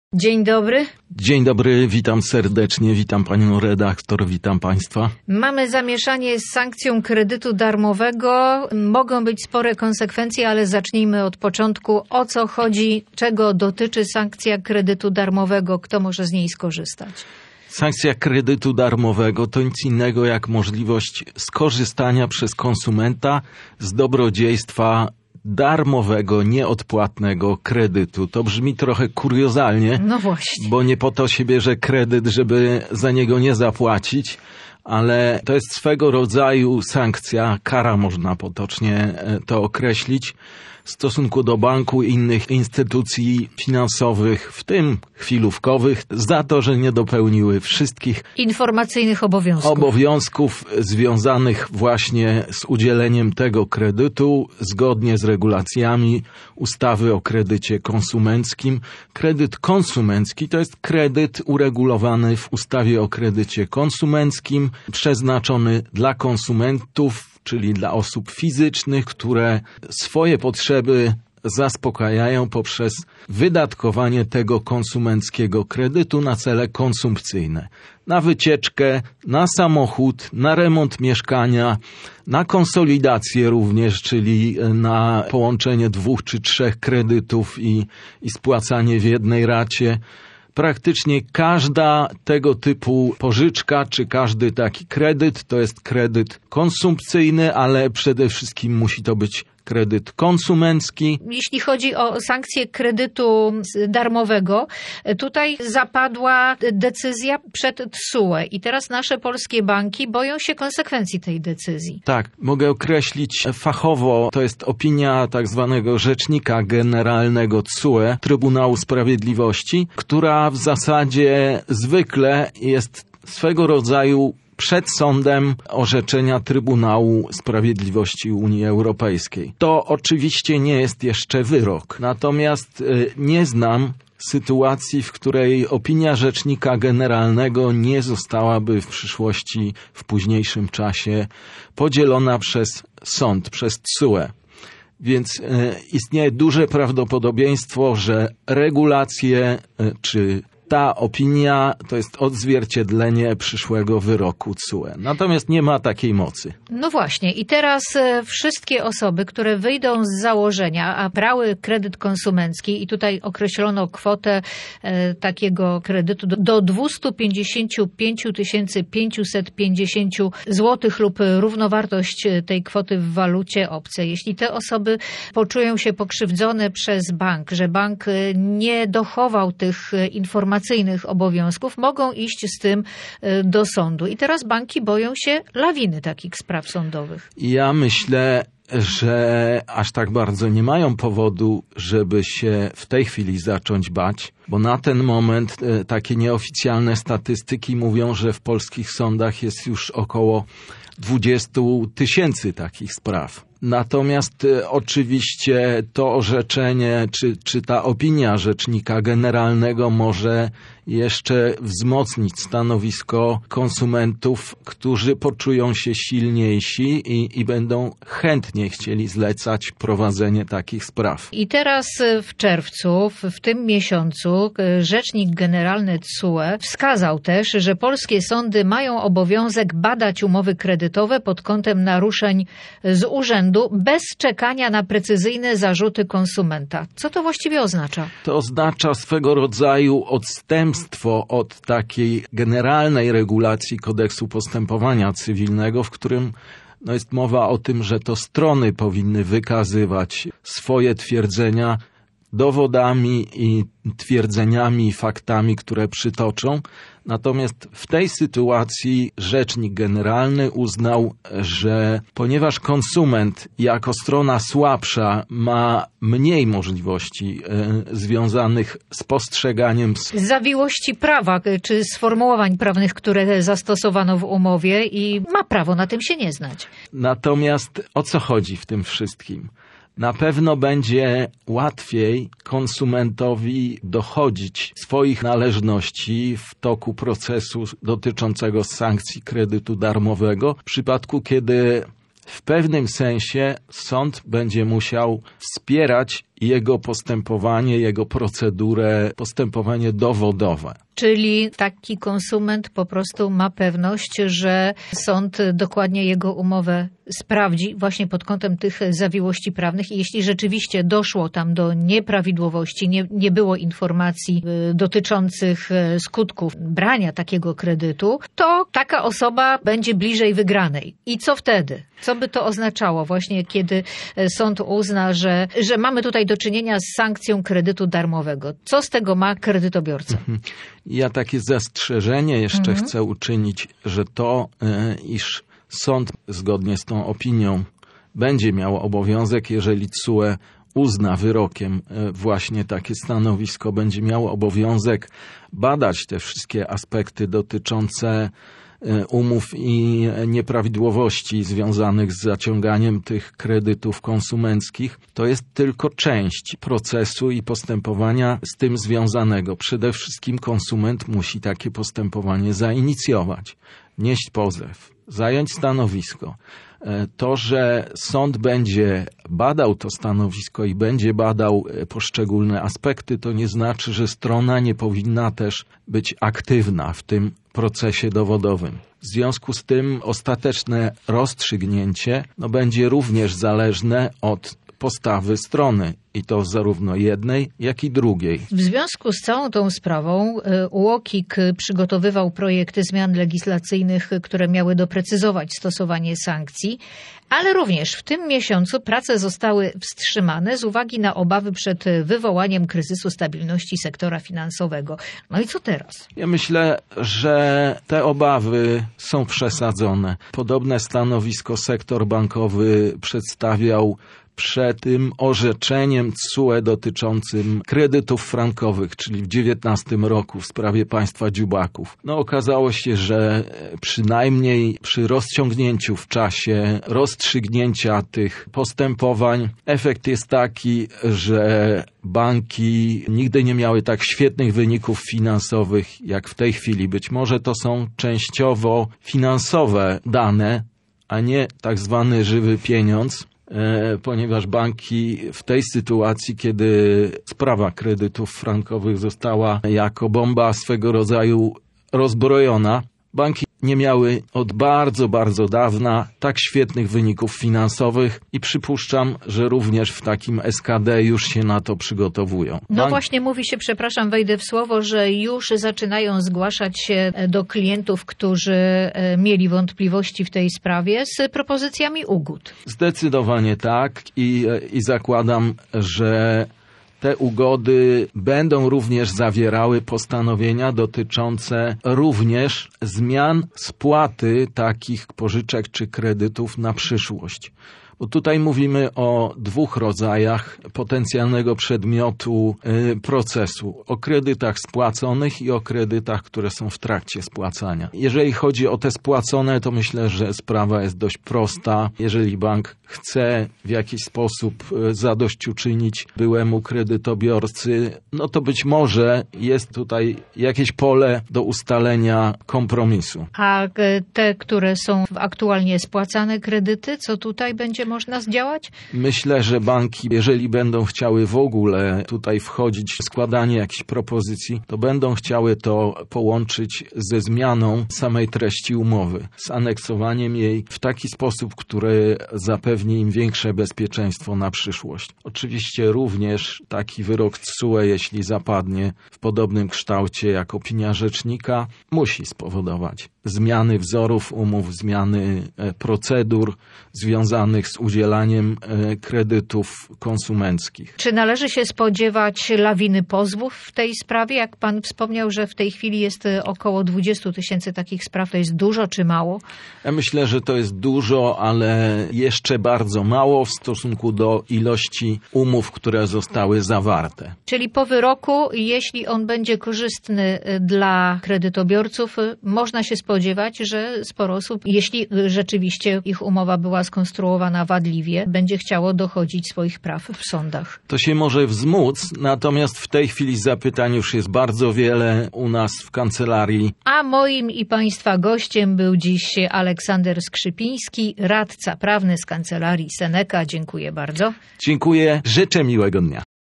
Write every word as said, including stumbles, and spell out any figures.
Dzień dobry. Dzień dobry, witam serdecznie, witam panią redaktor, witam państwa. Mamy zamieszanie z sankcją kredytu darmowego. Mogą być spore konsekwencje, ale zacznijmy od początku. O co chodzi, czego dotyczy sankcja kredytu darmowego, kto może z niej skorzystać? Sankcja kredytu darmowego to nic innego jak możliwość skorzystania przez konsumenta z dobrodziejstwa darmowego, nieodpłatnego kredytu. To brzmi trochę kuriozalnie, no właśnie, bo nie po to się bierze kredyt, żeby za niego nie zapłacić, ale to jest swego rodzaju sankcja, kara można potocznie to określić, w stosunku do banku i innych instytucji finansowych, w tym chwilówkowych, za to, że nie dopełniły wszystkich informacyjnych obowiązków. obowiązków związanych właśnie z udzieleniem tego kredytu zgodnie z regulacjami ustawy o kredycie konsumenckim. Kredyt konsumencki to jest kredyt uregulowany w ustawie o kredycie konsumenckim, przeznaczony dla konsumentów, czyli dla osób fizycznych, które swoje potrzeby zaspokajają poprzez wydatkowanie tego konsumenckiego kredytu na cele konsumpcyjne. Na wycieczkę, na samochód, na remont mieszkania, na konsolidację również, czyli na połączenie dwóch czy trzech kredytów i, i spłacanie w jednej racie. Praktycznie każda tego typu pożyczka, czy każdy taki kredyt to jest kredyt konsumpcyjny, ale przede wszystkim musi to być kredyt konsumencki. Jeśli chodzi o sankcję kredytu darmowego, tutaj zapadła decyzja przed T S U E i teraz nasze polskie banki boją się konsekwencji tej decyzji. Tak, mogę określić fachowo, to jest opinia tak zwanego Rzecznika Generalnego T S U E, Trybunału Sprawiedliwości, która w zasadzie zwykle jest swego rodzaju przed sądem orzeczenia Trybunału Sprawiedliwości Unii Europejskiej. To oczywiście nie jest jeszcze wyrok, natomiast y, nie znam sytuacji, w której opinia Rzecznika Generalnego nie zostałaby w przyszłości, w późniejszym czasie podzielona przez sąd, przez T S U E. Więc y, istnieje duże prawdopodobieństwo, że regulacje y, czy ta opinia to jest odzwierciedlenie przyszłego wyroku T S U E. Natomiast nie ma takiej mocy. No właśnie i teraz e, wszystkie osoby, które wyjdą z założenia, a brały kredyt konsumencki i tutaj określono kwotę e, takiego kredytu do, do dwieście pięćdziesiąt pięć tysięcy pięćset pięćdziesiąt złotych lub równowartość tej kwoty w walucie obcej. Jeśli te osoby poczują się pokrzywdzone przez bank, że bank nie dochował tych informacji, obowiązków, mogą iść z tym do sądu. I teraz banki boją się lawiny takich spraw sądowych. Ja myślę, że aż tak bardzo nie mają powodu, żeby się w tej chwili zacząć bać, bo na ten moment takie nieoficjalne statystyki mówią, że w polskich sądach jest już około dwadzieścia tysięcy takich spraw. Natomiast e, oczywiście to orzeczenie, czy, czy ta opinia Rzecznika Generalnego może jeszcze wzmocnić stanowisko konsumentów, którzy poczują się silniejsi i, i będą chętnie chcieli zlecać prowadzenie takich spraw. I teraz w czerwcu, w, w tym miesiącu, Rzecznik Generalny T S U E wskazał też, że polskie sądy mają obowiązek badać umowy kredytowe pod kątem naruszeń z urzędu bez czekania na precyzyjne zarzuty konsumenta. Co to właściwie oznacza? To oznacza swego rodzaju odstępstwo od takiej generalnej regulacji kodeksu postępowania cywilnego, w którym no, jest mowa o tym, że to strony powinny wykazywać swoje twierdzenia dowodami i twierdzeniami i faktami, które przytoczą. Natomiast w tej sytuacji Rzecznik Generalny uznał, że ponieważ konsument jako strona słabsza ma mniej możliwości e, związanych z postrzeganiem z zawiłości prawa, czy sformułowań prawnych, które zastosowano w umowie i ma prawo na tym się nie znać. Natomiast o co chodzi w tym wszystkim? Na pewno będzie łatwiej konsumentowi dochodzić swoich należności w toku procesu dotyczącego sankcji kredytu darmowego, w przypadku kiedy w pewnym sensie sąd będzie musiał wspierać jego postępowanie, jego procedurę, postępowanie dowodowe. Czyli taki konsument po prostu ma pewność, że sąd dokładnie jego umowę sprawdzi właśnie pod kątem tych zawiłości prawnych i jeśli rzeczywiście doszło tam do nieprawidłowości, nie, nie było informacji dotyczących skutków brania takiego kredytu, to taka osoba będzie bliżej wygranej. I co wtedy? Co by to oznaczało właśnie, kiedy sąd uzna, że, że mamy tutaj do czynienia z sankcją kredytu darmowego? Co z tego ma kredytobiorca? Ja takie zastrzeżenie jeszcze mhm. chcę uczynić, że to, iż sąd zgodnie z tą opinią będzie miał obowiązek, jeżeli T S U E uzna wyrokiem właśnie takie stanowisko, będzie miał obowiązek badać te wszystkie aspekty dotyczące umów i nieprawidłowości związanych z zaciąganiem tych kredytów konsumenckich, to jest tylko część procesu i postępowania z tym związanego. Przede wszystkim konsument musi takie postępowanie zainicjować, wnieść pozew, zająć stanowisko. To, że sąd będzie badał to stanowisko i będzie badał poszczególne aspekty, to nie znaczy, że strona nie powinna też być aktywna w tym procesie dowodowym. W związku z tym ostateczne rozstrzygnięcie no, będzie również zależne od postawy strony i to zarówno jednej, jak i drugiej. W związku z całą tą sprawą U O K I K przygotowywał projekty zmian legislacyjnych, które miały doprecyzować stosowanie sankcji, ale również w tym miesiącu prace zostały wstrzymane z uwagi na obawy przed wywołaniem kryzysu stabilności sektora finansowego. No i co teraz? Ja myślę, że te obawy są przesadzone. Podobne stanowisko sektor bankowy przedstawiał przed tym orzeczeniem T S U E dotyczącym kredytów frankowych, czyli w dziewiętnastym roku w sprawie państwa dziubaków. No okazało się, że przynajmniej przy rozciągnięciu w czasie rozstrzygnięcia tych postępowań efekt jest taki, że banki nigdy nie miały tak świetnych wyników finansowych jak w tej chwili. Być może to są częściowo finansowe dane, a nie tak zwany żywy pieniądz, ponieważ banki w tej sytuacji, kiedy sprawa kredytów frankowych została jako bomba swego rodzaju rozbrojona, banki nie miały od bardzo, bardzo dawna tak świetnych wyników finansowych i przypuszczam, że również w takim S K D już się na to przygotowują. No Bank... właśnie mówi się, przepraszam, wejdę w słowo, że już zaczynają zgłaszać się do klientów, którzy mieli wątpliwości w tej sprawie z propozycjami ugód. Zdecydowanie tak i, i zakładam, że te ugody będą również zawierały postanowienia dotyczące również zmian spłaty takich pożyczek czy kredytów na przyszłość. Bo tutaj mówimy o dwóch rodzajach potencjalnego przedmiotu y, procesu. O kredytach spłaconych i o kredytach, które są w trakcie spłacania. Jeżeli chodzi o te spłacone, to myślę, że sprawa jest dość prosta. Jeżeli bank chce w jakiś sposób zadośćuczynić byłemu kredytobiorcy, no to być może jest tutaj jakieś pole do ustalenia kompromisu. A te, które są aktualnie spłacane kredyty, co tutaj będzie można zdziałać? Myślę, że banki, jeżeli będą chciały w ogóle tutaj wchodzić w składanie jakichś propozycji, to będą chciały to połączyć ze zmianą samej treści umowy, z aneksowaniem jej w taki sposób, który zapewni im większe bezpieczeństwo na przyszłość. Oczywiście również taki wyrok T S U E, jeśli zapadnie w podobnym kształcie jak opinia rzecznika, musi spowodować zmiany wzorów umów, zmiany procedur związanych z udzielaniem kredytów konsumenckich. Czy należy się spodziewać lawiny pozwów w tej sprawie? Jak pan wspomniał, że w tej chwili jest około dwadzieścia tysięcy takich spraw, to jest dużo czy mało? Ja myślę, że to jest dużo, ale jeszcze bardzo mało w stosunku do ilości umów, które zostały zawarte. Czyli po wyroku, jeśli on będzie korzystny dla kredytobiorców, można się spodziewać, spodziewać, że sporo osób, jeśli rzeczywiście ich umowa była skonstruowana wadliwie, będzie chciało dochodzić swoich praw w sądach. To się może wzmóc, natomiast w tej chwili zapytań już jest bardzo wiele u nas w kancelarii. A moim i Państwa gościem był dziś Aleksander Skrzypiński, radca prawny z kancelarii Seneca. Dziękuję bardzo. Dziękuję, życzę miłego dnia.